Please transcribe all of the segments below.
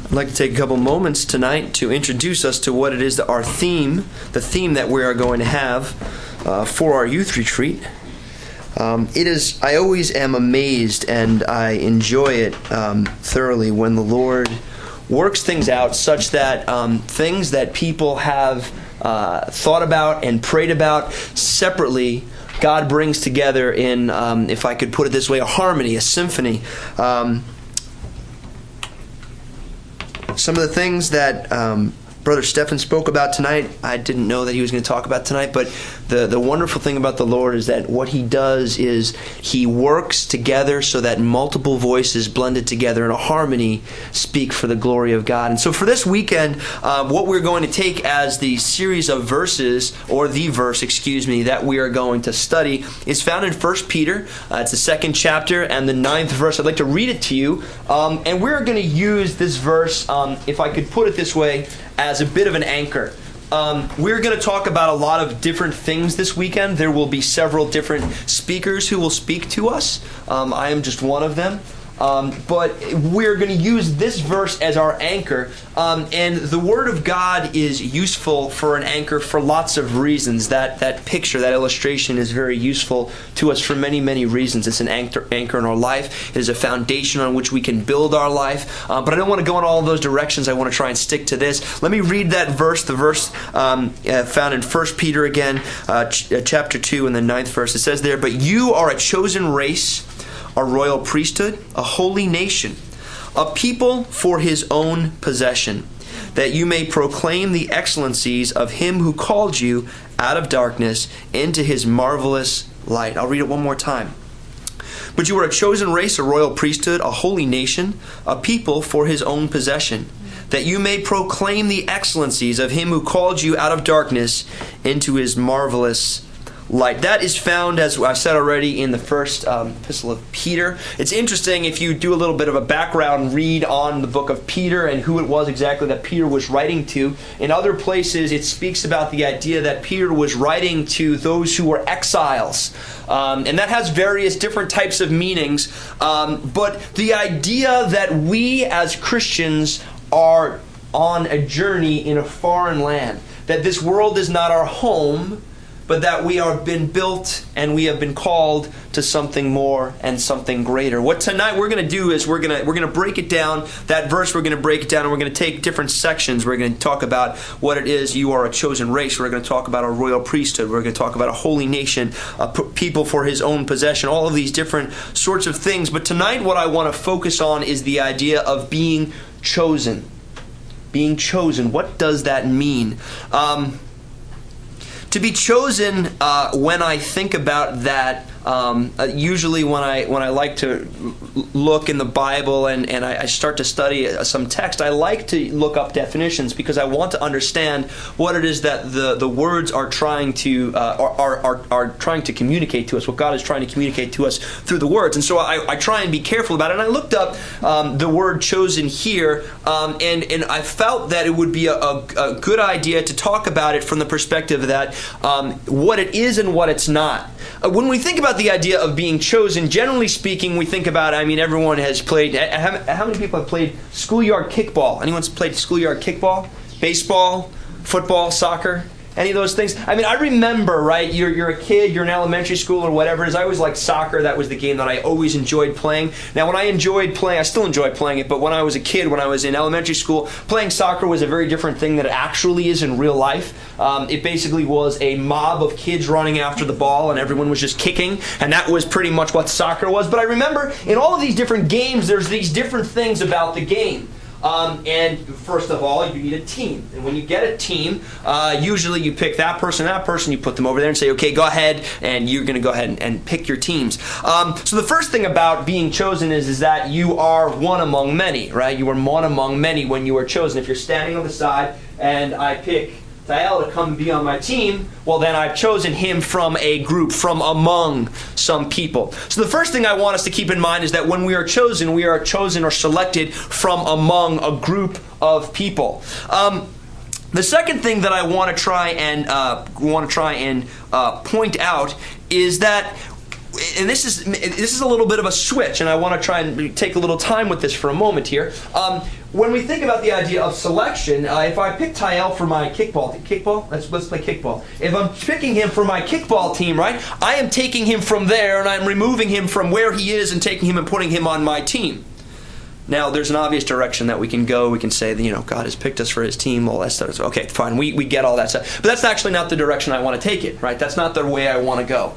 I'd like to take a couple moments tonight to introduce us to what it is that our theme, the theme that we are going to have for our youth retreat. I always am amazed and I enjoy it thoroughly when the Lord works things out such that things that people have thought about and prayed about separately, God brings together in, if I could put it this way, a harmony, a symphony. Some of the things that Brother Stephan spoke about tonight, I didn't know that he was going to talk about tonight, but the wonderful thing about the Lord is that what He does is He works together so that multiple voices blended together in a harmony speak for the glory of God. And so for this weekend, what we're going to take as the series of verses, or the verse, that we are going to study is found in 1 Peter. It's the 2nd chapter and the 9th verse. I'd like to read it to you. And we're going to use this verse, if I could put it this way, as a bit of an anchor. We're going to talk about a lot of different things this weekend. There will be several different speakers who will speak to us. I am just one of them. But we're going to use this verse as our anchor. And the Word of God is useful for an anchor for lots of reasons. That picture, that illustration is very useful to us for many, many reasons. It's an anchor in our life. It is a foundation on which we can build our life. But I don't want to go in all of those directions. I want to try and stick to this. Let me read that verse, the verse found in 1 Peter again, chapter 2 and the 9th verse. It says there, "But you are a chosen race, a royal priesthood, a holy nation, a people for His own possession, that you may proclaim the excellencies of Him who called you out of darkness into His marvelous light." I'll read it one more time. "But you are a chosen race, a royal priesthood, a holy nation, a people for His own possession, that you may proclaim the excellencies of Him who called you out of darkness into His marvelous light." That is found, as I've said already, in the first epistle of Peter. It's interesting if you do a little bit of a background read on the book of Peter and who it was exactly that Peter was writing to. In other places, it speaks about the idea that Peter was writing to those who were exiles. And that has various different types of meanings. But the idea that we as Christians are on a journey in a foreign land, that this world is not our home, but that we have been built and we have been called to something more and something greater. What tonight we're going to do is we're going to break it down. That verse we're going to break it down, and we're going to take different sections. We're going to talk about what it is you are a chosen race. We're going to talk about a royal priesthood. We're going to talk about a holy nation, a people for His own possession. All of these different sorts of things. But tonight, what I want to focus on is the idea of being chosen. Being chosen. What does that mean? To be chosen, when I think about that, usually when I like to look in the Bible and I start to study some text, I like to look up definitions because I want to understand what it is that the words are trying to are trying to communicate to us, what God is trying to communicate to us through the words. And so I try and be careful about it. And I looked up the word chosen here, and I felt that it would be a good idea to talk about it from the perspective that what it is and what it's not. When we think about the idea of being chosen, generally speaking, we think about, everyone has played, how many people have played schoolyard kickball? Anyone's played schoolyard kickball? Baseball? Football? Soccer? Any of those things? I remember, right, you're a kid, you're in elementary school or whatever it is. I always liked soccer. That was the game that I always enjoyed playing. Now, when I enjoyed playing, I still enjoy playing it, but when I was a kid, when I was in elementary school, playing soccer was a very different thing than it actually is in real life. It basically was a mob of kids running after the ball, and everyone was just kicking, and that was pretty much what soccer was. But I remember, in all of these different games, there's these different things about the game. And first of all, you need a team. And when you get a team, usually you pick that person, you put them over there and say, okay, go ahead, and you're going to go ahead and pick your teams. So the first thing about being chosen is that you are one among many, right? You are one among many when you are chosen. If you're standing on the side and I pick Tael to come be on my team, well then I've chosen him from a group, from among some people. So the first thing I want us to keep in mind is that when we are chosen or selected from among a group of people. The second thing that I want to try and point out is that, and this is a little bit of a switch, and I want to try and take a little time with this for a moment here. when we think about the idea of selection, if I pick Tyel for my kickball, let's play kickball. If I'm picking him for my kickball team, right, I am taking him from there and I'm removing him from where he is and taking him and putting him on my team. Now, there's an obvious direction that we can go. We can say that, God has picked us for his team, all that stuff. Okay, fine, we get all that stuff. But that's actually not the direction I want to take it, right? That's not the way I want to go.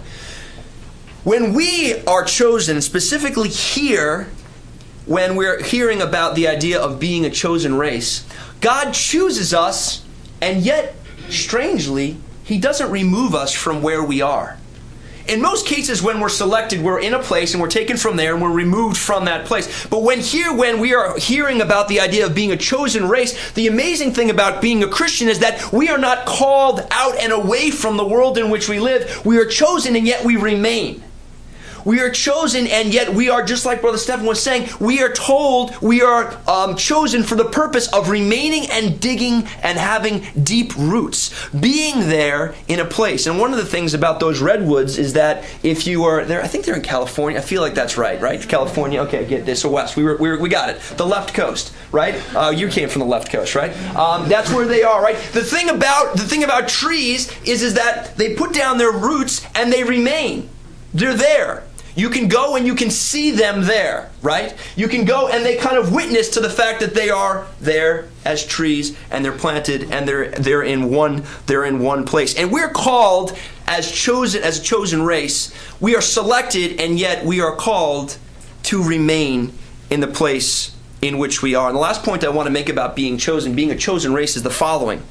When we are chosen, specifically here, when we're hearing about the idea of being a chosen race, God chooses us, and yet, strangely, he doesn't remove us from where we are. In most cases, when we're selected, we're in a place and we're taken from there and we're removed from that place. But when we are hearing about the idea of being a chosen race, the amazing thing about being a Christian is that we are not called out and away from the world in which we live. We are chosen and yet we remain. We are chosen, and yet we are, just like Brother Stephen was saying, we are told we are chosen for the purpose of remaining and digging and having deep roots, being there in a place. And one of the things about those redwoods is that if you are there, I think they're in California. I feel like that's right? California. Okay, get this. So west. We got it. The left coast, right? You came from the left coast, right? That's where they are, right? The thing about trees is that they put down their roots and they remain. They're there. You can go and you can see them there, right? You can go and they kind of witness to the fact that they are there as trees and they're planted and they're in one place. And we're called as a chosen race. We are selected, and yet we are called to remain in the place in which we are. And the last point I want to make about being a chosen race, is the following.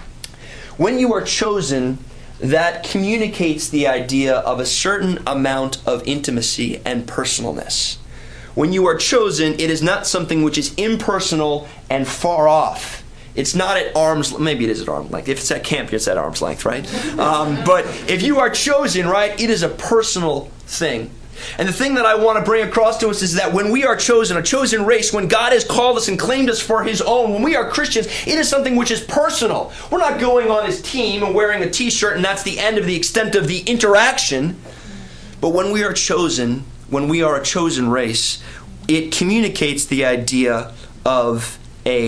When you are chosen, that communicates the idea of a certain amount of intimacy and personalness. When you are chosen, it is not something which is impersonal and far off. It's not at arm's, maybe it is at arm's length. If it's at camp, it's at arm's length, right? But if you are chosen, right, it is a personal thing. And the thing that I want to bring across to us is that when we are chosen, a chosen race, when God has called us and claimed us for his own, when we are Christians, it is something which is personal. We're not going on his team and wearing a t-shirt and that's the end of the extent of the interaction. But when we are chosen, when we are a chosen race, it communicates the idea of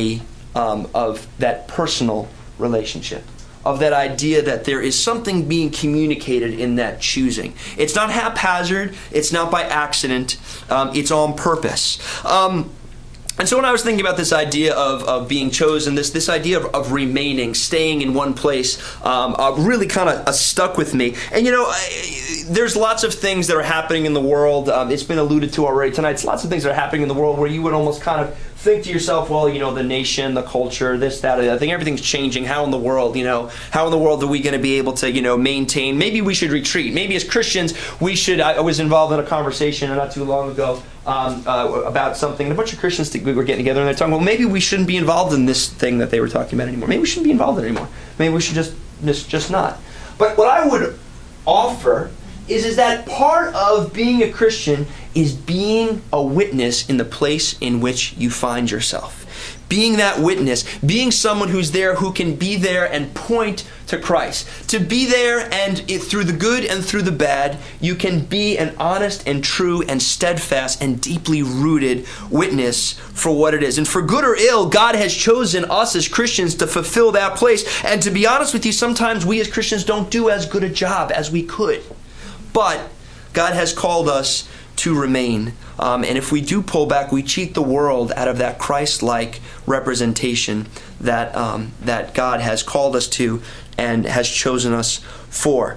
that personal relationship. Of that idea that there is something being communicated in that choosing. It's not haphazard. It's not by accident. It's on purpose. And so when I was thinking about this idea of being chosen, this idea of remaining, staying in one place, really kind of stuck with me. And there's lots of things that are happening in the world. It's been alluded to already tonight. It's lots of things that are happening in the world where you would almost kind of think to yourself, well, the nation, the culture, this, that, or the other thing, everything's changing. How in the world are we going to be able to, maintain? Maybe we should retreat. Maybe as Christians, we should. I was involved in a conversation not too long ago about something. And a bunch of Christians we were getting together and they're talking, well, maybe we shouldn't be involved in this thing that they were talking about anymore. Maybe we shouldn't be involved in it anymore. Maybe we should just not. But what I would offer is that part of being a Christian is being a witness in the place in which you find yourself. Being that witness, being someone who's there, who can be there and point to Christ. To be there, and through the good and through the bad, you can be an honest and true and steadfast and deeply rooted witness for what it is. And for good or ill, God has chosen us as Christians to fulfill that place. And to be honest with you, sometimes we as Christians don't do as good a job as we could. But God has called us to remain. And if we do pull back, we cheat the world out of that Christ-like representation that God has called us to and has chosen us for.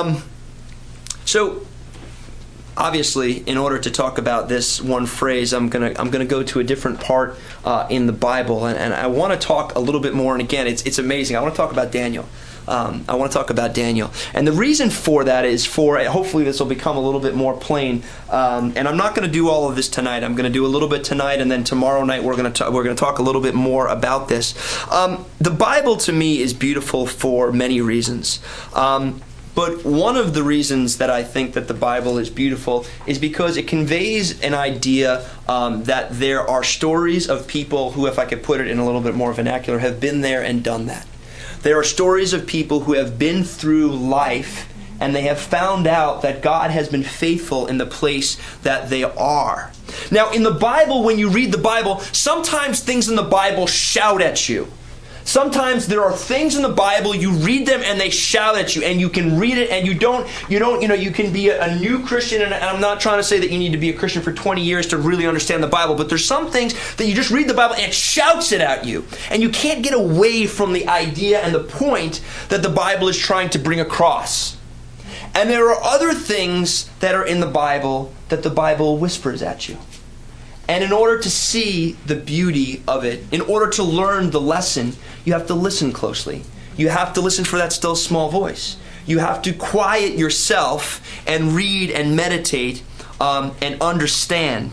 So, obviously, in order to talk about this one phrase, I'm gonna go to a different part in the Bible, and I want to talk a little bit more. And again, it's amazing. I want to talk about Daniel. I want to talk about Daniel. And the reason for that is hopefully this will become a little bit more plain. And I'm not going to do all of this tonight. I'm going to do a little bit tonight, and then tomorrow night we're going to talk a little bit more about this. The Bible to me is beautiful for many reasons. But one of the reasons that I think that the Bible is beautiful is because it conveys an idea that there are stories of people who, if I could put it in a little bit more vernacular, have been there and done that. There are stories of people who have been through life and they have found out that God has been faithful in the place that they are. Now, in the Bible, when you read the Bible, sometimes things in the Bible shout at you. Sometimes there are things in the Bible, you read them and they shout at you, and you can read it and you can be a new Christian, and I'm not trying to say that you need to be a Christian for 20 years to really understand the Bible, but there's some things that you just read the Bible and it shouts it at you, and you can't get away from the idea and the point that the Bible is trying to bring across. And there are other things that are in the Bible that the Bible whispers at you. And in order to see the beauty of it, in order to learn the lesson, you have to listen closely. You have to listen for that still small voice. You have to quiet yourself and read and meditate and understand.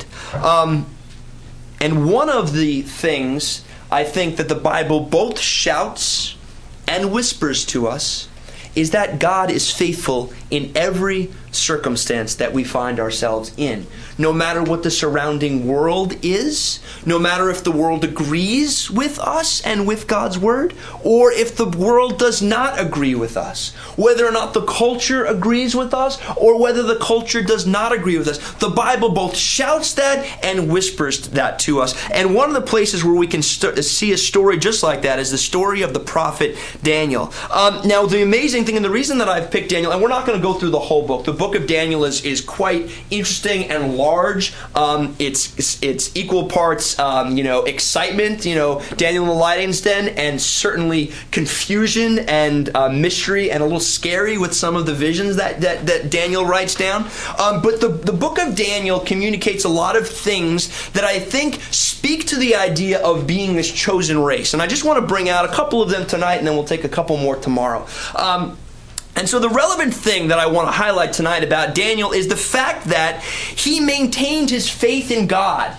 And one of the things I think that the Bible both shouts and whispers to us is that God is faithful in every circumstance that we find ourselves in. No matter what the surrounding world is, no matter if the world agrees with us and with God's Word, or if the world does not agree with us, whether or not the culture agrees with us, or whether the culture does not agree with us, the Bible both shouts that and whispers that to us. And one of the places where we can see a story just like that is the story of the prophet Daniel. Now, the amazing thing, and the reason that I've picked Daniel, and we're not going to go through the whole book. The book of Daniel is quite interesting and large. It's equal parts, excitement, Daniel in the lion's den, and certainly confusion and mystery, and a little scary with some of the visions that Daniel writes down. But the book of Daniel communicates a lot of things that I think speak to the idea of being this chosen race. And I just want to bring out a couple of them tonight, and then we'll take a couple more tomorrow. And so the relevant thing that I want to highlight tonight about Daniel is the fact that he maintained his faith in God,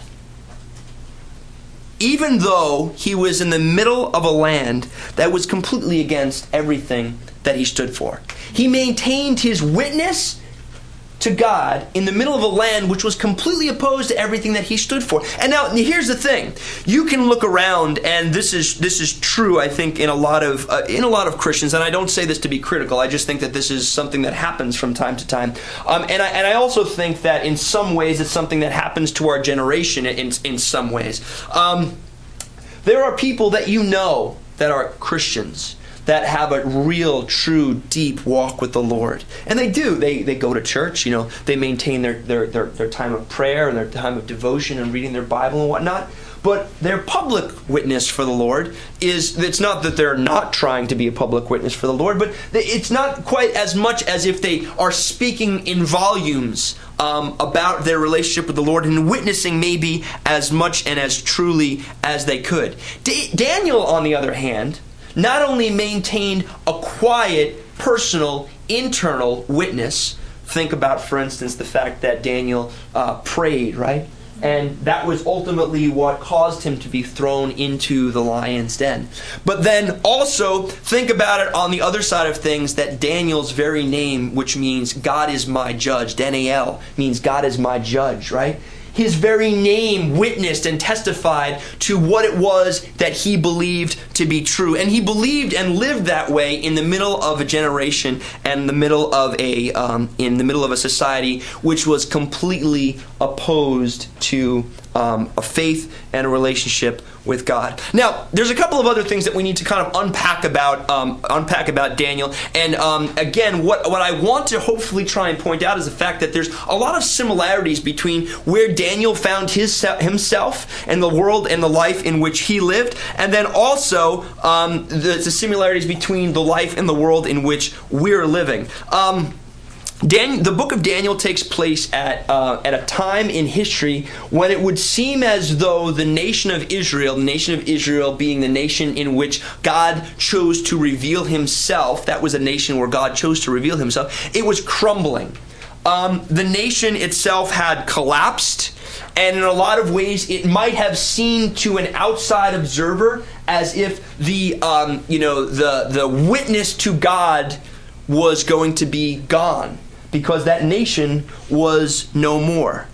even though he was in the middle of a land that was completely against everything that he stood for. He maintained his witness to God in the middle of a land which was completely opposed to everything that he stood for. And now, here's the thing: you can look around, and this is true, I think, in a lot of Christians. And I don't say this to be critical. I just think that this is something that happens from time to time. And I also think that in some ways it's something that happens to our generation. In some ways, there are people that that are Christians, that have a real, true, deep walk with the Lord. And they do. They go to church, they maintain their time of prayer and their time of devotion and reading their Bible and whatnot. But their public witness for the Lord it's not that they're not trying to be a public witness for the Lord, but it's not quite as much as if they are speaking in volumes about their relationship with the Lord and witnessing maybe as much and as truly as they could. Daniel, on the other hand, not only maintained a quiet, personal, internal witness. Think about, for instance, the fact that Daniel prayed, right? And that was ultimately what caused him to be thrown into the lion's den. But then also think about it on the other side of things, that Daniel's very name, which means God is my judge, Daniel means God is my judge, right? His very name witnessed and testified to what it was that he believed to be true. And he believed and lived that way in the middle of a generation and in the middle of a society which was completely opposed to a faith and a relationship with God. Now, there's a couple of other things that we need to kind of unpack about Daniel. And again, what I want to hopefully try and point out is the fact that there's a lot of similarities between where Daniel found himself and the world and the life in which he lived, and then also the similarities between the life and the world in which we're living. The book of Daniel takes place at a time in history when it would seem as though the nation of Israel being the nation in which God chose to reveal himself, that was a nation where God chose to reveal himself, it was crumbling. The nation itself had collapsed, and in a lot of ways it might have seemed to an outside observer as if the witness to God was going to be gone, because that nation was no more.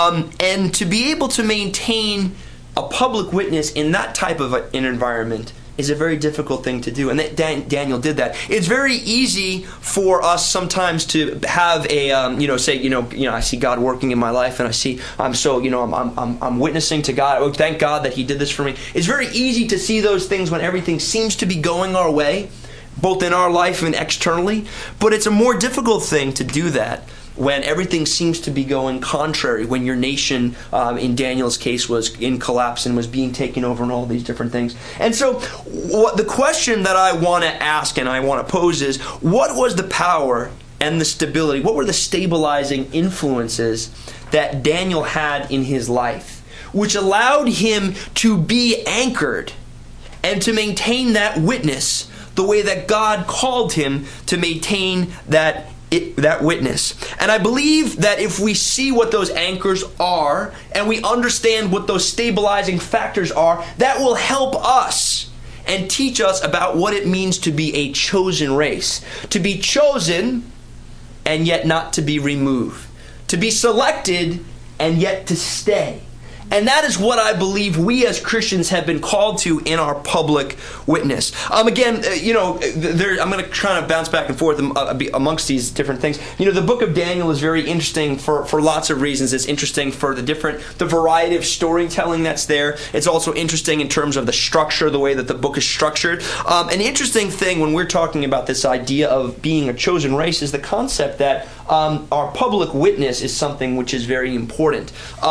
And to be able to maintain a public witness in that type of an environment is a very difficult thing to do, and that Daniel did that. It's very easy for us sometimes to have a, I see God working in my life, and I'm witnessing to God. Oh, thank God that He did this for me. It's very easy to see those things when everything seems to be going our way, both in our life and externally. But it's a more difficult thing to do that when everything seems to be going contrary, when your nation, in Daniel's case, was in collapse and was being taken over and all these different things. And so the question that I want to ask and I want to pose is, what was the power and the stability? What were the stabilizing influences that Daniel had in his life, which allowed him to be anchored and to maintain that witness the way that God called him to maintain that witness? And I believe that if we see what those anchors are and we understand what those stabilizing factors are, that will help us and teach us about what it means to be a chosen race. To be chosen and yet not to be removed. To be selected and yet to stay. And that is what I believe we as Christians have been called to in our public witness. I'm going to try to bounce back and forth amongst these different things. The book of Daniel is very interesting for lots of reasons. It's interesting for the variety of storytelling that's there. It's also interesting in terms of the structure, the way that the book is structured. An interesting thing when we're talking about this idea of being a chosen race is the concept that our public witness is something which is very important.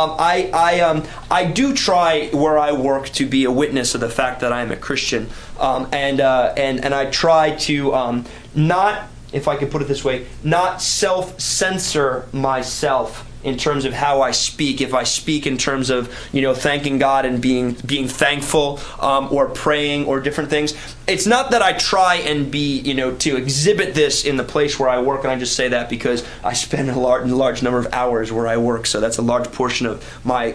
I do try where I work to be a witness of the fact that I am a Christian, and I try to not, if I could put it this way, not self-censor myself in terms of how I speak. If I speak in terms of thanking God and being thankful or praying or different things, it's not that I try and be to exhibit this in the place where I work. And I just say that because I spend a large number of hours where I work, so that's a large portion of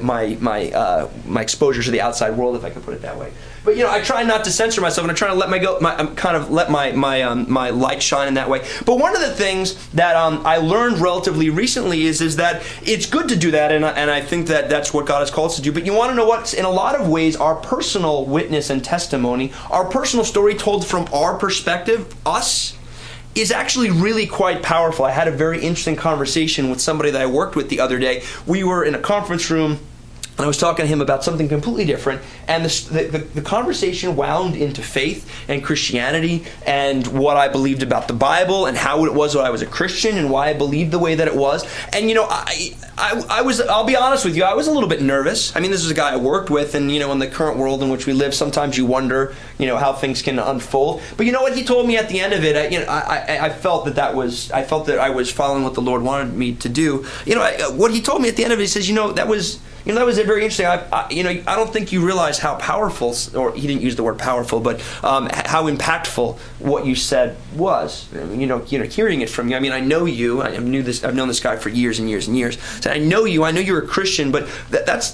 my exposure to the outside world, if I could put it that way. But I try not to censor myself, and I try to let my light shine in that way. But one of the things that I learned relatively recently is that it's good to do that, and I think that that's what God has called us to do. But you want to know what? In a lot of ways, our personal witness and testimony, our personal story told from our perspective, us, is actually really quite powerful. I had a very interesting conversation with somebody that I worked with the other day. We were in a conference room, and I was talking to him about something completely different, and the conversation wound into faith and Christianity and what I believed about the Bible and how it was that I was a Christian and why I believed the way that it was. And I was, I'll be honest with you, I was a little bit nervous. I mean, this is a guy I worked with, and in the current world in which we live, sometimes you wonder, how things can unfold. But you know what he told me at the end of it? I felt that I was following what the Lord wanted me to do. What he told me at the end of it, he says, that was very interesting. I don't think you realize how powerful, or he didn't use the word powerful, but how impactful what you said was. Hearing it from you. I mean, I know you. I've known this guy for years and years and years. So I know you. I know you're a Christian, but that's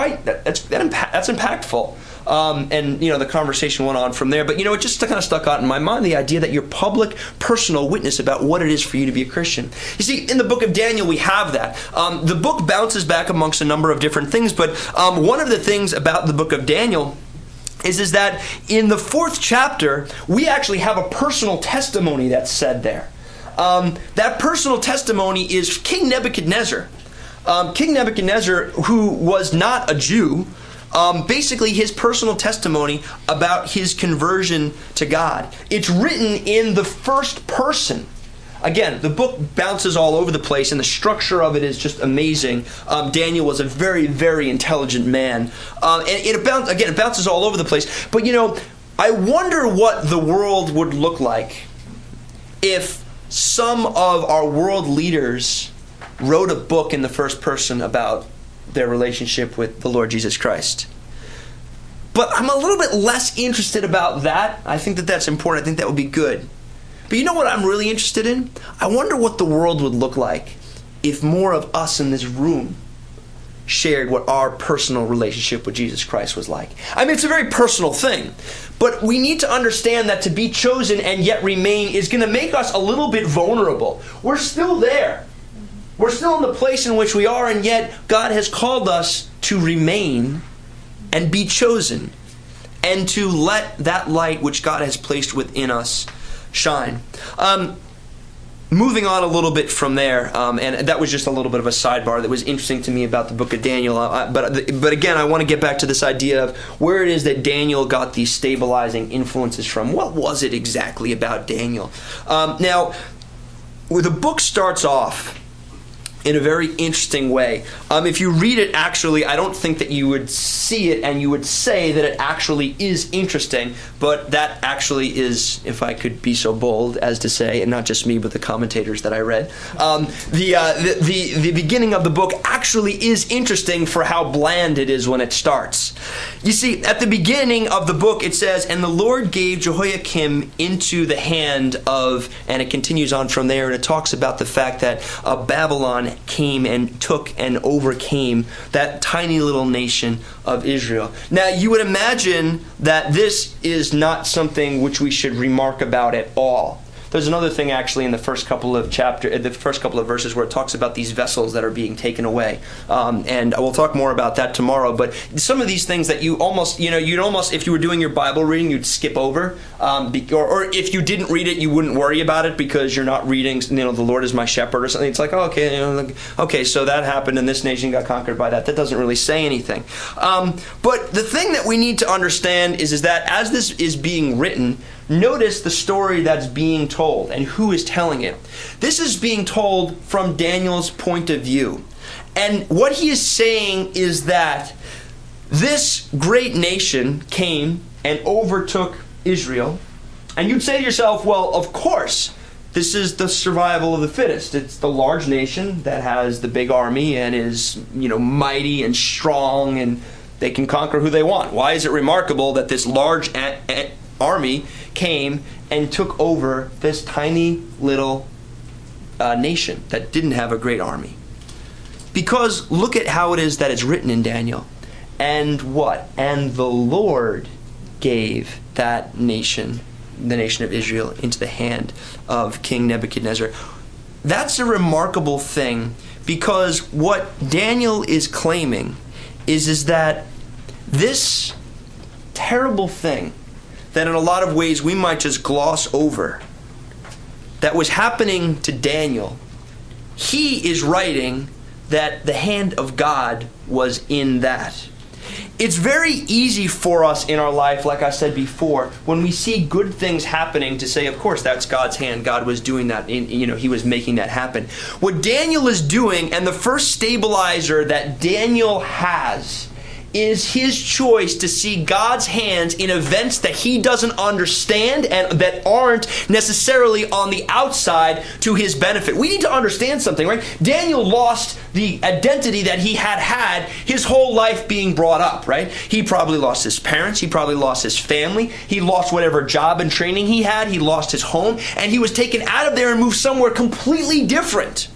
impactful. And the conversation went on from there. But it just kind of stuck out in my mind, the idea that your public, personal witness about what it is for you to be a Christian. You see, in the book of Daniel, we have that. The book bounces back amongst a number of different things, but one of the things about the book of Daniel is that in the 4th chapter, we actually have a personal testimony that's said there. That personal testimony is King Nebuchadnezzar. King Nebuchadnezzar, who was not a Jew, basically his personal testimony about his conversion to God. It's written in the first person. Again, the book bounces all over the place, and the structure of it is just amazing. Daniel was a very, very intelligent man. And it bounces all over the place. But, I wonder what the world would look like if some of our world leaders wrote a book in the first person about their relationship with the Lord Jesus Christ. But I'm a little bit less interested about that. I think that that's important. I think that would be good. But you know what I'm really interested in? I wonder what the world would look like if more of us in this room shared what our personal relationship with Jesus Christ was like. I mean, it's a very personal thing. But we need to understand that to be chosen and yet remain is going to make us a little bit vulnerable. We're still there. We're still in the place in which we are, and yet God has called us to remain and be chosen. and to let that light which God has placed within us shine. Moving on a little bit from there, and that was just a little bit of a sidebar that was interesting to me about the book of Daniel. But again, I want to get back to this idea of where it is that Daniel got these stabilizing influences from. What was it exactly about Daniel? Now, the book starts off in a very interesting way. If you read it, actually, I don't think that you would see it and you would say that it actually is interesting, but that actually is, if I could be so bold as to say, and not just me, but the commentators that I read, the beginning of the book actually is interesting for how bland it is when it starts. You see, at the beginning of the book, it says, "And the Lord gave Jehoiakim into the hand of," and it continues on from there, and it talks about the fact that Babylon came and took and overcame that tiny little nation of Israel. Now, you would imagine that this is not something which we should remark about at all. There's another thing actually in the first couple of verses where it talks about these vessels that are being taken away, and we'll talk more about that tomorrow. But some of these things that you'd almost, if you were doing your Bible reading, you'd skip over, or if you didn't read it, you wouldn't worry about it because you're not reading, the Lord is my shepherd or something. It's like, oh, okay, so that happened and this nation got conquered by that. That doesn't really say anything. But the thing that we need to understand is that as this is being written, notice the story that's being told and who is telling it. This is being told from Daniel's point of view. And what he is saying is that this great nation came and overtook Israel. And you'd say to yourself, well, of course, this is the survival of the fittest. It's the large nation that has the big army and is, mighty and strong, and they can conquer who they want. Why is it remarkable that this large army came and took over this tiny little nation that didn't have a great army? Because look at how it is that it's written in Daniel. And what? And the Lord gave that nation, the nation of Israel, into the hand of King Nebuchadnezzar. That's a remarkable thing, because what Daniel is claiming is that this terrible thing that in a lot of ways we might just gloss over, that was happening to Daniel, he is writing that the hand of God was in that. It's very easy for us in our life, like I said before, when we see good things happening, to say, of course, that's God's hand. God was doing that. He was making that happen. What Daniel is doing, and the first stabilizer that Daniel has, is his choice to see God's hands in events that he doesn't understand and that aren't necessarily on the outside to his benefit. We need to understand something, right? Daniel lost the identity that he had his whole life being brought up, right? He probably lost his parents. He probably lost his family. He lost whatever job and training he had. He lost his home. And he was taken out of there and moved somewhere completely different.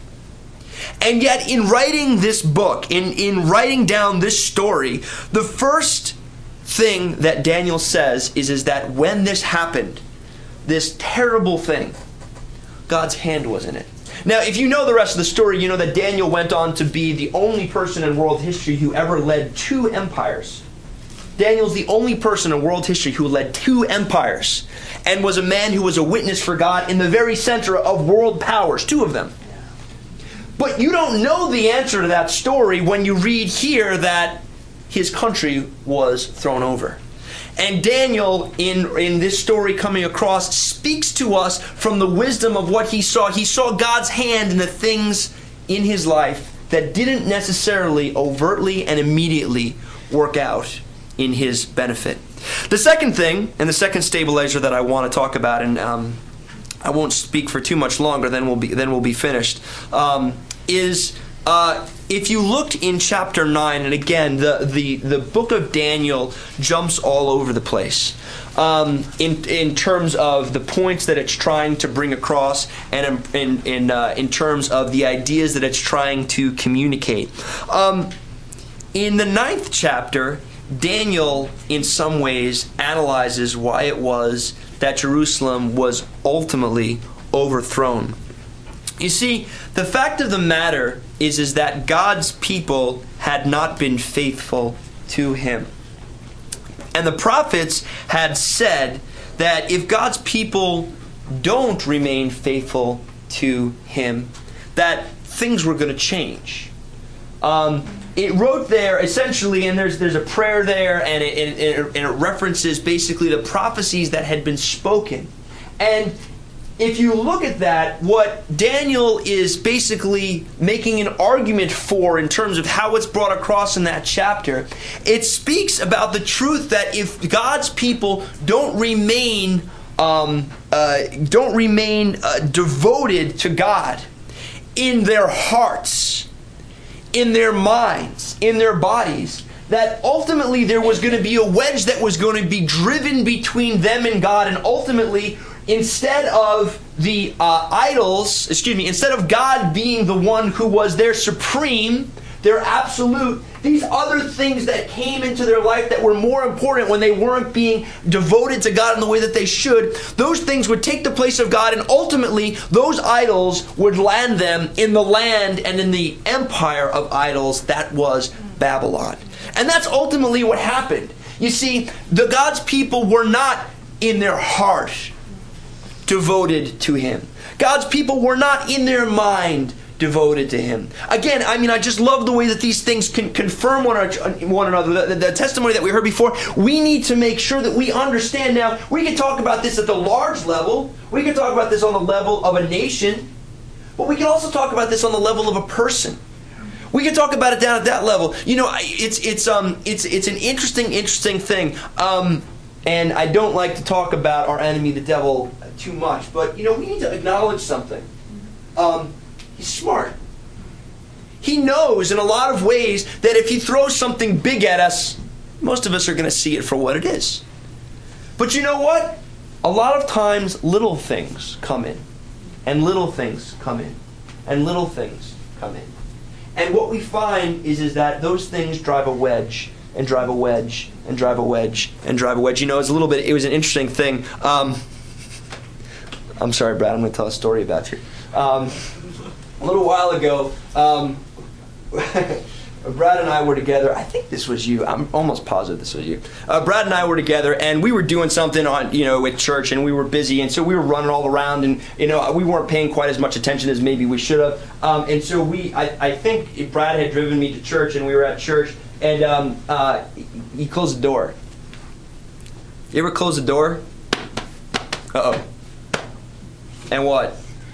And yet, in writing this book, in writing down this story, the first thing that Daniel says is that when this happened, this terrible thing, God's hand was in it. Now, if you know the rest of the story, you know that Daniel went on to be the only person in world history who ever led 2 empires. Daniel's the only person in world history who led 2 empires and was a man who was a witness for God in the very center of world powers, 2 of them. But you don't know the answer to that story when you read here that his country was thrown over. And Daniel, in this story coming across, speaks to us from the wisdom of what he saw. He saw God's hand in the things in his life that didn't necessarily overtly and immediately work out in his benefit. The second thing, and the second stabilizer that I want to talk about, and I won't speak for too much longer, then we'll be finished, is if you looked in chapter 9, and again, the book of Daniel jumps all over the place in terms of the points that it's trying to bring across, and in terms of the ideas that it's trying to communicate. In the 9th chapter, Daniel, in some ways, analyzes why it was that Jerusalem was ultimately overthrown. You see, the fact of the matter is that God's people had not been faithful to Him. And the prophets had said that if God's people don't remain faithful to him, that things were going to change. It wrote there essentially, and there's a prayer there, and it references basically the prophecies that had been spoken. And if you look at that, what Daniel is basically making an argument for in terms of how it's brought across in that chapter, it speaks about the truth that if God's people don't remain devoted to God in their hearts, in their minds, in their bodies, that ultimately there was going to be a wedge that was going to be driven between them and God, and ultimately, instead of the instead of God being the one who was their supreme, their absolute, these other things that came into their life that were more important when they weren't being devoted to God in the way that they should, those things would take the place of God, and ultimately those idols would land them in the land and in the empire of idols that was Babylon. And that's ultimately what happened. You see, God's people were not in their heart devoted to him. God's people were not in their mind devoted to him. Again, I just love the way that these things can confirm one another. The testimony that we heard before, we need to make sure that we understand. Now, we can talk about this at the large level. We can talk about this on the level of a nation. But we can also talk about this on the level of a person. We can talk about it down at that level. It's an interesting thing. And I don't like to talk about our enemy, the devil, too much. But, we need to acknowledge something. He's smart. He knows in a lot of ways that if he throws something big at us, most of us are going to see it for what it is. But you know what? A lot of times little things come in. And little things come in. And little things come in. And what we find is that those things drive a wedge. And drive a wedge. And drive a wedge. And drive a wedge. It was an interesting thing. I'm sorry, Brad, I'm going to tell a story about you. A little while ago, Brad and I were together. I think this was you. I'm almost positive this was you. Brad and I were together, and we were doing something on, with church, and we were busy, and so we were running all around, and we weren't paying quite as much attention as maybe we should have. And so I think Brad had driven me to church, and we were at church, and he closed the door. You ever close the door? Uh-oh. And what?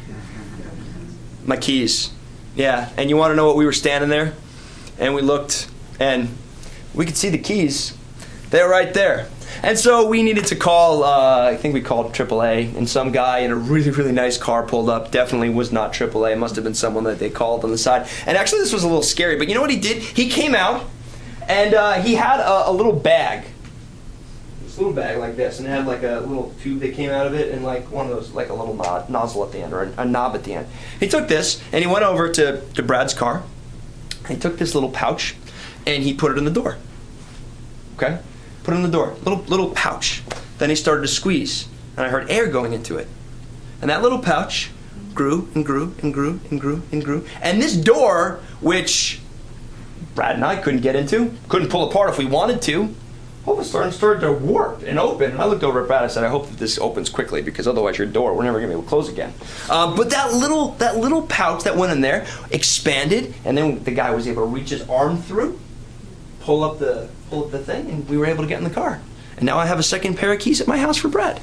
My keys. Yeah. And you want to know what? We were standing there, and we looked, and we could see the keys. They were right there. And so we needed to call, I think we called AAA, and some guy in a really, really nice car pulled up. Definitely was not AAA. It must have been someone that they called on the side. And actually this was a little scary, but you know what he did? He came out, and he had a little bag. This little bag like this, and it had like a little tube that came out of it, and like one of those, like a little nozzle at the end, or a knob at the end. He took this, and he went over to Brad's car. He took this little pouch, and he put it in the door. Okay? Put it in the door. Little pouch. Then he started to squeeze, and I heard air going into it. And that little pouch grew and grew and grew and grew and grew. And this door, which Brad and I couldn't get into, couldn't pull apart if we wanted to, all of a sudden started to warp and open. And I looked over at Brad and I said, I hope that this opens quickly, because otherwise your door, we're never going to be able to close again. But that little pouch that went in there expanded, and then the guy was able to reach his arm through, pull up the thing, and we were able to get in the car. And now I have a second pair of keys at my house for Brad.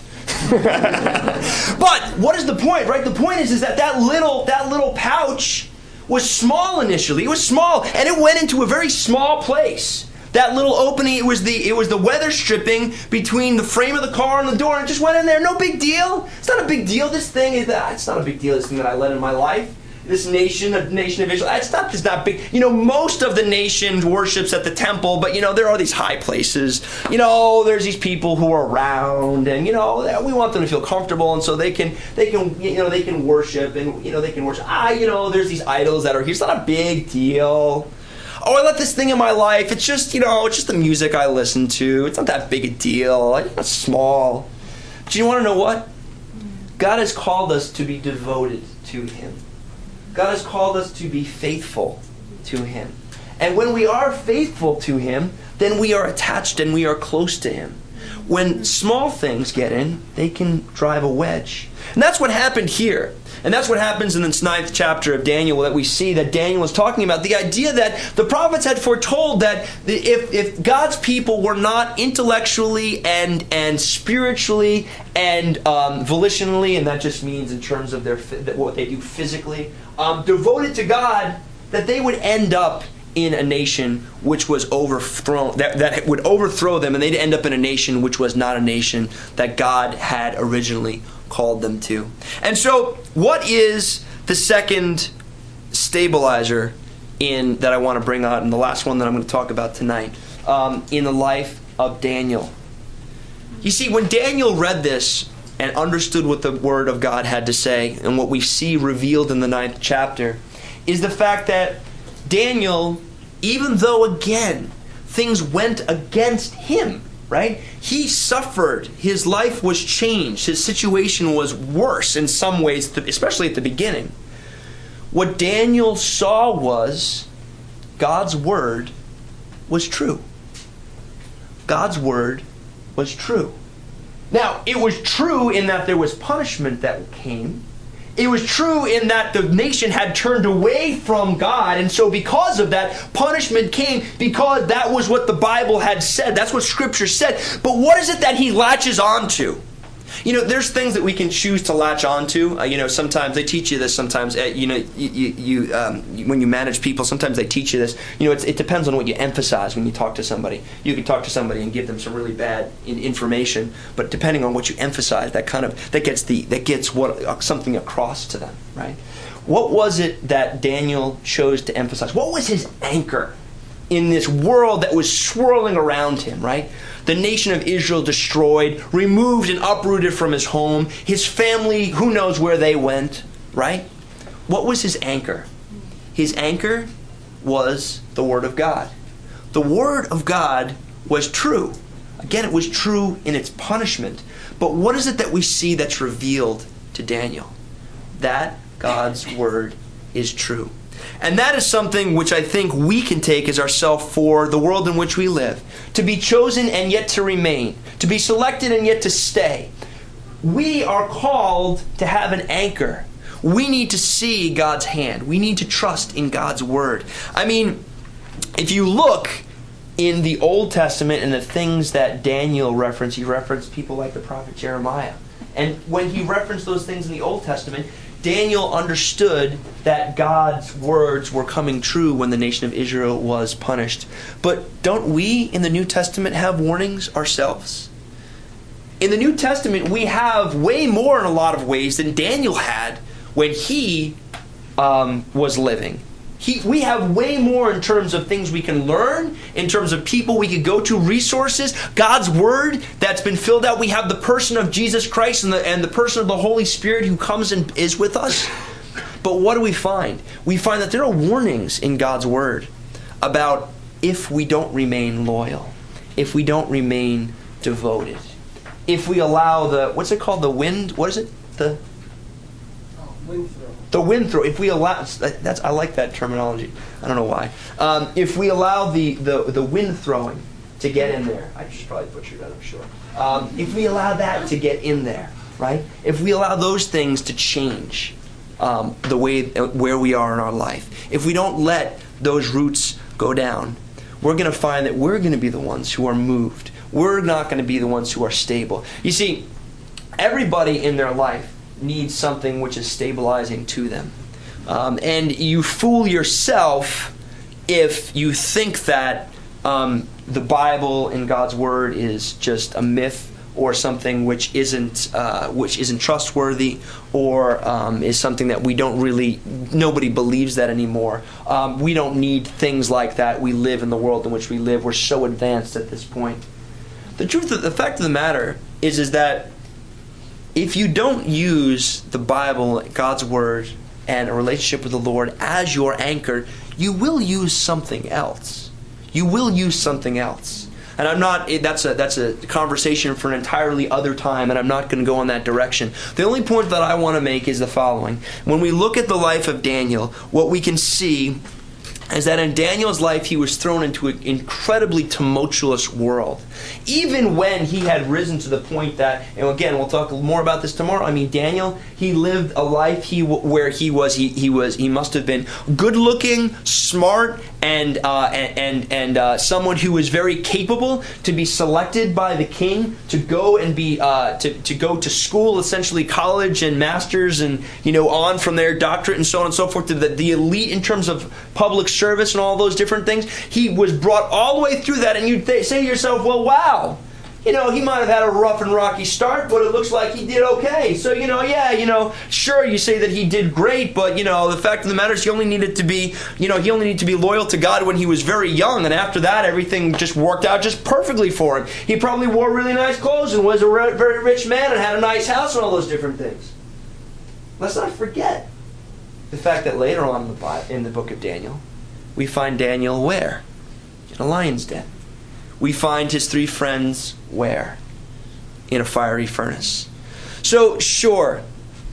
But what is the point, right? The point is that little pouch was small initially. It was small, and it went into a very small place. That little opening, it was the weather stripping between the frame of the car and the door, and it just went in there. No big deal. It's not a big deal. It's not a big deal. This thing that I led in my life. This nation of Israel. It's not big. Most of the nation worships at the temple, but there are these high places. There's these people who are around, and we want them to feel comfortable, and so they can worship, and they can worship. There's these idols that are here. It's not a big deal. Oh, I let this thing in my life. It's just the music I listen to. It's not that big a deal. It's small. But you want to know what? God has called us to be devoted to Him. God has called us to be faithful to Him. And when we are faithful to Him, then we are attached and we are close to Him. When small things get in, they can drive a wedge. And that's what happened here. And that's what happens in this 9th chapter of Daniel, that we see that Daniel is talking about. The idea that the prophets had foretold that if God's people were not intellectually and spiritually and volitionally, and that just means in terms of what they do physically, devoted to God, that they would end up in a nation which was overthrown, that would overthrow them, and they'd end up in a nation which was not a nation that God had originally called them to. And so, what is the second stabilizer that I want to bring out, and the last one that I'm going to talk about tonight, in the life of Daniel? You see, when Daniel read this and understood what the Word of God had to say, and what we see revealed in the 9th chapter, is the fact that Daniel, even though again things went against him, right? He suffered. His life was changed. His situation was worse in some ways, especially at the beginning. What Daniel saw was God's Word was true. God's Word was true. Now, it was true in that there was punishment that came. It was true in that the nation had turned away from God, and so because of that, punishment came, because that was what the Bible had said. That's what Scripture said. But what is it that he latches onto? You know, there's things that we can choose to latch onto. Sometimes they teach you this. Sometimes, when you manage people, sometimes they teach you this. It depends on what you emphasize when you talk to somebody. You can talk to somebody and give them some really bad information, but depending on what you emphasize, that gets something across to them, right? What was it that Daniel chose to emphasize? What was his anchor in this world that was swirling around him, right? The nation of Israel destroyed, removed and uprooted from his home. His family, who knows where they went, right? What was his anchor? His anchor was the Word of God. The Word of God was true. Again, it was true in its punishment. But what is it that we see that's revealed to Daniel? That God's Word is true. And that is something which I think we can take as ourselves for the world in which we live. To be chosen and yet to remain. To be selected and yet to stay. We are called to have an anchor. We need to see God's hand. We need to trust in God's Word. I mean, if you look in the Old Testament and the things that Daniel referenced, he referenced people like the prophet Jeremiah. And when he referenced those things in the Old Testament, Daniel understood that God's words were coming true when the nation of Israel was punished. But don't we in the New Testament have warnings ourselves? In the New Testament, we have way more in a lot of ways than Daniel had when he was living. We have way more in terms of things we can learn, in terms of people we could go to, resources, God's Word that's been filled out. We have the person of Jesus Christ and the person of the Holy Spirit who comes and is with us. But what do we find? We find that there are warnings in God's Word about if we don't remain loyal, if we don't remain devoted, if we allow what's it called? The wind? What is it? Wind throw. The wind throw. If we allow, I like that terminology. I don't know why. If we allow the wind throwing to get in there, I should probably butcher that, I'm sure. If we allow that to get in there, right? If we allow those things to change the way where we are in our life, if we don't let those roots go down, we're going to find that we're going to be the ones who are moved. We're not going to be the ones who are stable. You see, everybody in their life needs something which is stabilizing to them. And you fool yourself if you think that the Bible and God's Word is just a myth or something which isn't trustworthy, or is something that nobody believes that anymore. We don't need things like that. We live in the world in which we live. We're so advanced at this point. The fact of the matter is that if you don't use the Bible, God's Word, and a relationship with the Lord as your anchor, you will use something else. You will use something else. And that's a conversation for an entirely other time, and I'm not going to go in that direction. The only point that I want to make is the following. When we look at the life of Daniel, what we can see is that in Daniel's life, he was thrown into an incredibly tumultuous world. Even when he had risen to the point that, and again, we'll talk more about this tomorrow. I mean, Daniel, he lived a life where he must have been good-looking, smart, and someone who was very capable to be selected by the king to go and be to go to school, essentially college and masters, and on from there, doctorate and so on and so forth, to the elite in terms of public service and all those different things. He was brought all the way through that, and you'd say to yourself, well, wow, he might have had a rough and rocky start, but it looks like he did okay. So, sure, you say that he did great, but, the fact of the matter is he only needed to be loyal to God when he was very young, and after that, everything just worked out just perfectly for him. He probably wore really nice clothes and was a very rich man and had a nice house and all those different things. Let's not forget the fact that later on in the book of Daniel, we find Daniel where? In a lion's den. We find his 3 friends where? In a fiery furnace. So, sure,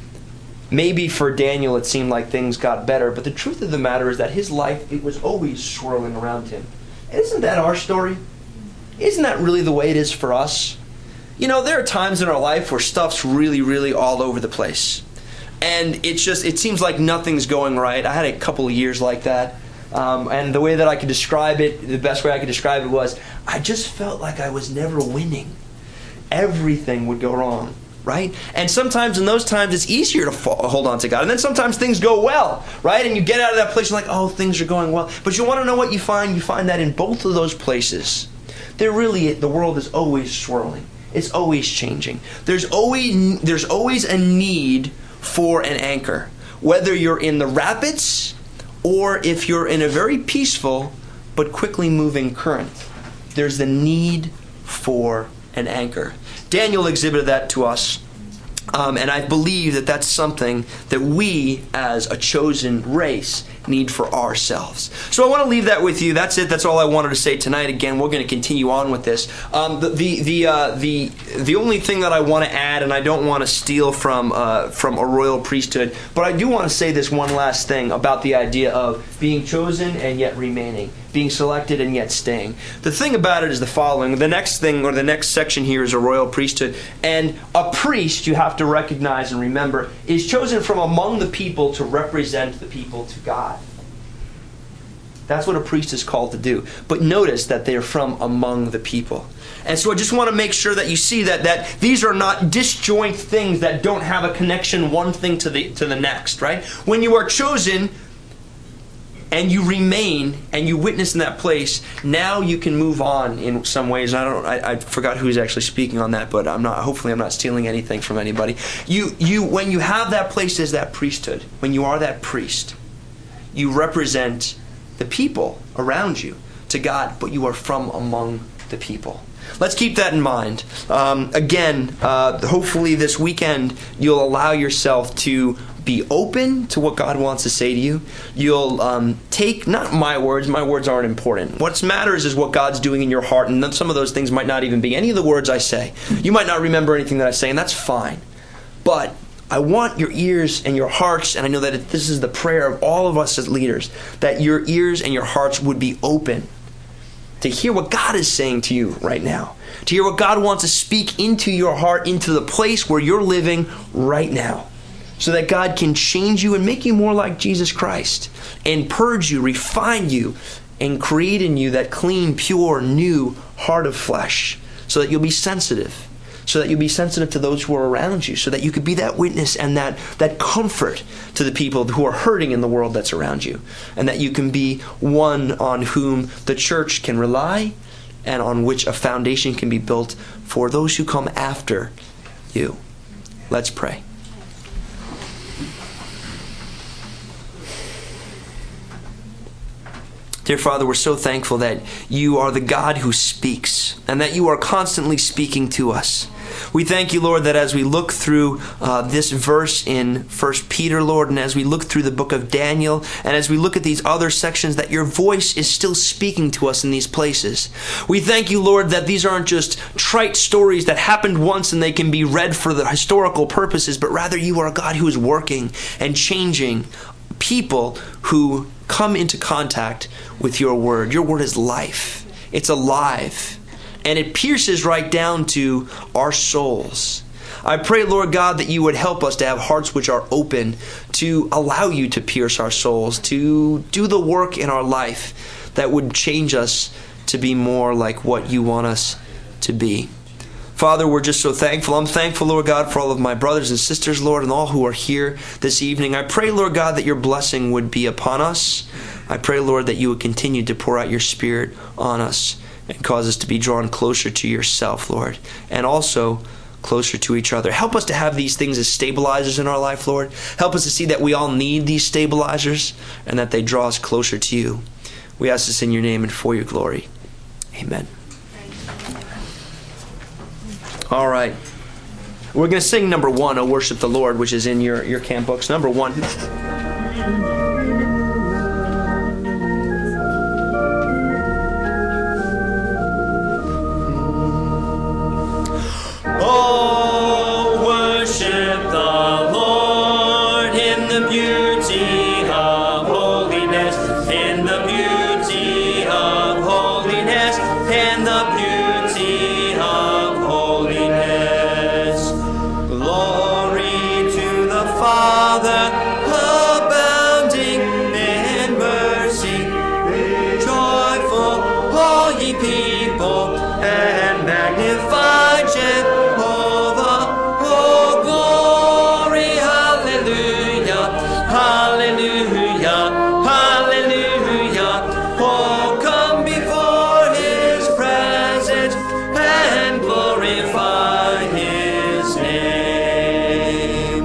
maybe for Daniel it seemed like things got better, but the truth of the matter is that his life, it was always swirling around him. And isn't that our story? Isn't that really the way it is for us? There are times in our life where stuff's really, really all over the place. And it seems like nothing's going right. I had a couple of years like that. And the way that I could describe it, the best way I could describe it was, I just felt like I was never winning. Everything would go wrong, right? And sometimes in those times, it's easier to hold on to God. And then sometimes things go well, right? And you get out of that place, you're like, oh, things are going well. But you want to know what you find? You find that in both of those places, the world is always swirling. It's always changing. There's always a need for an anchor, whether you're in the rapids or if you're in a very peaceful but quickly moving current. There's the need for an anchor. Daniel exhibited that to us, and I believe that that's something that we as a chosen race need for ourselves. So I want to leave that with you. That's it. That's all I wanted to say tonight. Again, we're going to continue on with this. The only thing that I want to add, and I don't want to steal from a royal priesthood, but I do want to say this one last thing about the idea of being chosen and yet remaining, being selected and yet staying. The thing about it is the following. The next thing, or the next section here, is a royal priesthood. And a priest, you have to recognize and remember, is chosen from among the people to represent the people to God. That's what a priest is called to do. But notice that they are from among the people. And so I just want to make sure that you see that these are not disjoint things that don't have a connection one thing to the next, right? When you are chosen and you remain and you witness in that place, now you can move on in some ways. I forgot who's actually speaking on that, but hopefully I'm not stealing anything from anybody. When you have that place as that priesthood, when you are that priest, you represent the people around you to God, but you are from among the people. Let's keep that in mind. Hopefully this weekend you'll allow yourself to be open to what God wants to say to you. You'll take, not my words aren't important. What matters is what God's doing in your heart, and then some of those things might not even be any of the words I say. You might not remember anything that I say, and that's fine. But I want your ears and your hearts, and I know that this is the prayer of all of us as leaders, that your ears and your hearts would be open to hear what God is saying to you right now, to hear what God wants to speak into your heart, into the place where you're living right now, so that God can change you and make you more like Jesus Christ, and purge you, refine you, and create in you that clean, pure, new heart of flesh, so that you'll be sensitive. So that you'll be sensitive to those who are around you, so that you could be that witness and that comfort to the people who are hurting in the world that's around you. And that you can be one on whom the church can rely and on which a foundation can be built for those who come after you. Let's pray. Dear Father, we're so thankful that you are the God who speaks and that you are constantly speaking to us. We thank you, Lord, that as we look through this verse in 1 Peter, Lord, and as we look through the book of Daniel, and as we look at these other sections, that your voice is still speaking to us in these places. We thank you, Lord, that these aren't just trite stories that happened once and they can be read for the historical purposes, but rather you are a God who is working and changing people who come into contact with your word. Your word is life. It's alive. And it pierces right down to our souls. I pray, Lord God, that you would help us to have hearts which are open to allow you to pierce our souls, to do the work in our life that would change us to be more like what you want us to be. Father, we're just so thankful. I'm thankful, Lord God, for all of my brothers and sisters, Lord, and all who are here this evening. I pray, Lord God, that your blessing would be upon us. I pray, Lord, that you would continue to pour out your Spirit on us and cause us to be drawn closer to yourself, Lord, and also closer to each other. Help us to have these things as stabilizers in our life, Lord. Help us to see that we all need these stabilizers and that they draw us closer to you. We ask this in your name and for your glory. Amen. All right. We're going to sing number 1, O Worship the Lord, which is in your camp books. Number 1. Oh, worship the Lord in the beauty of holiness, in the beauty of holiness, in the beauty of holiness. Glory to the Father, abounding in mercy. Joyful, all ye people, and magnify Jehovah. Oh, glory, hallelujah, hallelujah, hallelujah. Oh, come before his presence and glorify his name.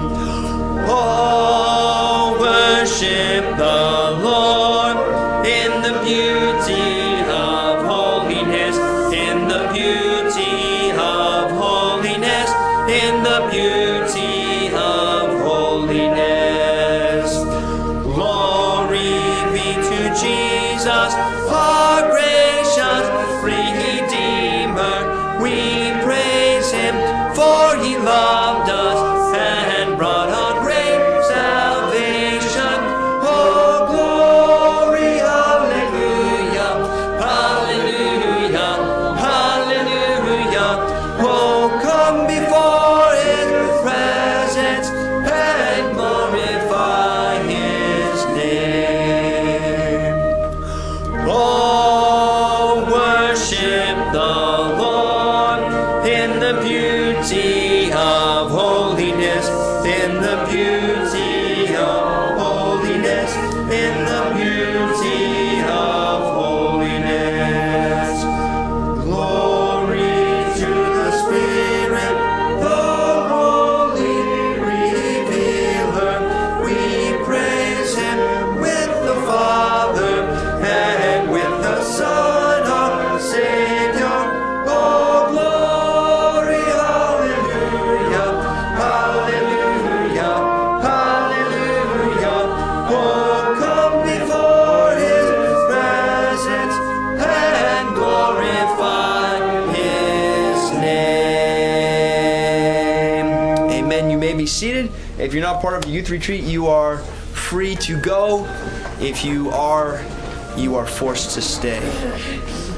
Oh, worship the Lord in the beauty of holiness, in the beauty of holiness, in the beauty of holiness. Glory be to Jesus, our gracious Redeemer. We praise him, for he loved us and brought on great salvation. Oh, glory, hallelujah, hallelujah, hallelujah. Oh, come before his presence and glorify his name. Oh, worship the Lord in the beauty of holiness, in the beauty of holiness, in the beauty of holiness. Glory to the Spirit, the Holy Revealer. We praise him with the Father and with the Son, our Savior. Oh, glory, hallelujah, hallelujah, hallelujah. Oh, come before his presence and glorify his name. Amen. You may be seated. If you're not part of the youth retreat, you are free to go. If you are forced to stay.